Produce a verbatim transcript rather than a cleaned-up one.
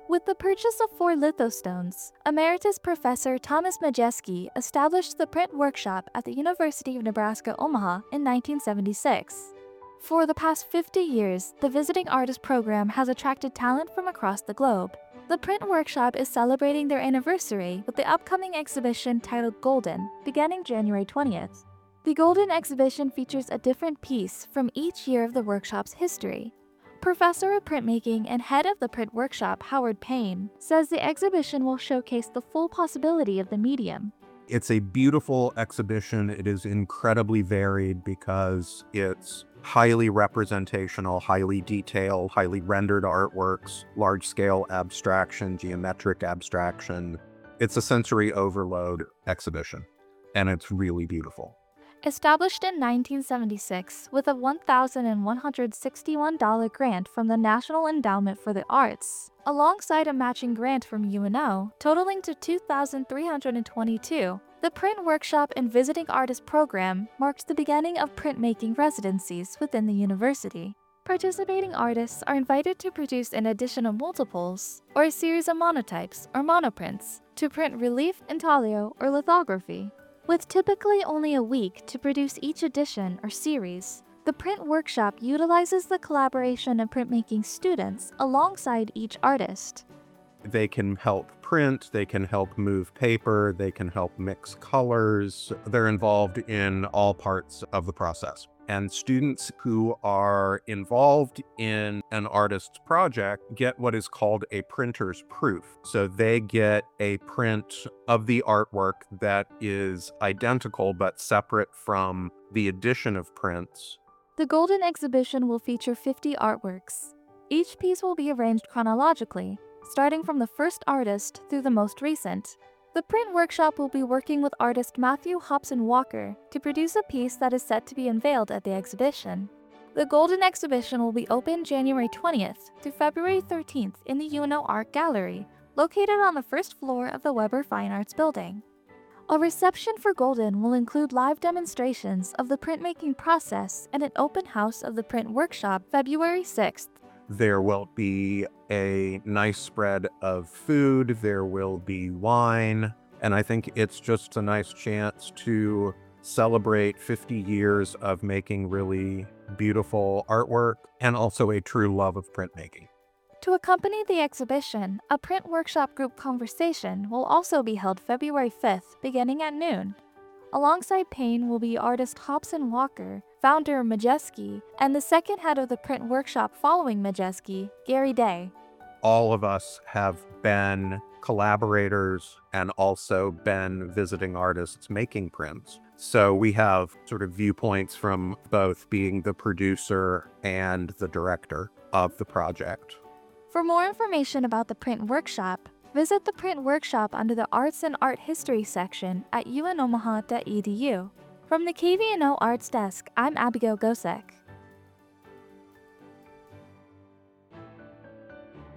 With the purchase of four lithostones, Emeritus Professor Thomas Majeski established the print workshop at the University of Nebraska-Omaha in nineteen seventy-six. For the past fifty years, the Visiting Artist program has attracted talent from across the globe. The print workshop is celebrating their anniversary with the upcoming exhibition titled Golden, beginning January twentieth. The Golden exhibition features a different piece from each year of the workshop's history. Professor of Printmaking and head of the print workshop, Howard Payne, says the exhibition will showcase the full possibility of the medium. It's a beautiful exhibition. It is incredibly varied because it's highly representational, highly detailed, highly rendered artworks, large-scale abstraction, geometric abstraction. It's a sensory overload exhibition, and it's really beautiful. Established in nineteen seventy-six with a one thousand one hundred sixty-one dollars grant from the National Endowment for the Arts, alongside a matching grant from U N O, totaling to two thousand three hundred twenty-two dollars, the Print Workshop and Visiting Artist program marks the beginning of printmaking residencies within the university. Participating artists are invited to produce an edition of multiples, or a series of monotypes or monoprints, to print relief, intaglio, or lithography. With typically only a week to produce each edition or series, the Print Workshop utilizes the collaboration of printmaking students alongside each artist. They can help print, they can help move paper, they can help mix colors. They're involved in all parts of the process. And students who are involved in an artist's project get what is called a printer's proof. So they get a print of the artwork that is identical but separate from the edition of prints. The Golden exhibition will feature fifty artworks. Each piece will be arranged chronologically, starting from the first artist through the most recent. The Print Workshop will be working with artist Matthew Hobson Walker to produce a piece that is set to be unveiled at the exhibition. The Golden exhibition will be open January twentieth through February thirteenth in the U N O Art Gallery, located on the first floor of the Weber Fine Arts Building. A reception for Golden will include live demonstrations of the printmaking process and an open house of the Print Workshop February sixth. There will be a nice spread of food, there will be wine, and I think it's just a nice chance to celebrate fifty years of making really beautiful artwork and also a true love of printmaking. To accompany the exhibition, a Print Workshop group conversation will also be held February fifth, beginning at noon. Alongside Payne will be artist Hobson Walker, founder Majeski, and the second head of the Print Workshop following Majeski, Gary Day. All of us have been collaborators and also been visiting artists making prints. So we have sort of viewpoints from both being the producer and the director of the project. For more information about the Print Workshop, visit the Print Workshop under the Arts and Art History section at u n omaha dot e d u. From the K V N O Arts Desk, I'm Abigail Gosek.